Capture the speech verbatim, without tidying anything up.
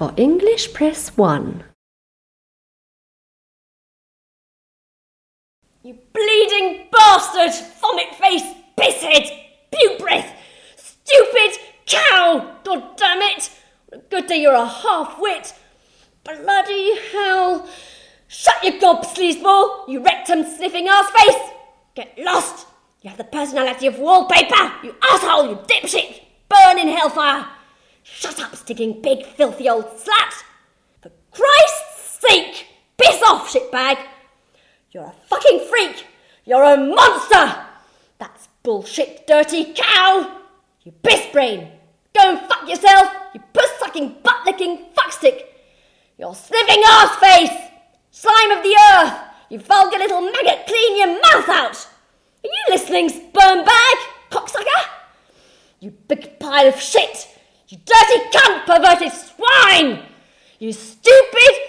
For English, press one. You bleeding bastard! Vomit-face, pisshead, puke-breath, stupid cow! God damn it! Good day you're a half-wit. Bloody hell! Shut your gob, sleazeball, you rectum-sniffing arse-face! Get lost! You have the personality of wallpaper, you asshole, you dipshit! Burn in hellfire! Shut up, sticking big, filthy old slut! For Christ's sake, piss off, shitbag! You're a fucking freak! You're a monster! That's bullshit, dirty cow! You piss brain! Go and fuck yourself, you puss-sucking, butt-licking fuckstick! You're sniffing arse-face! Slime of the earth! You vulgar little maggot, clean your mouth out! Are you listening, sperm bag, cocksucker? You big pile of shit! You dirty cunt, perverted swine! You stupid,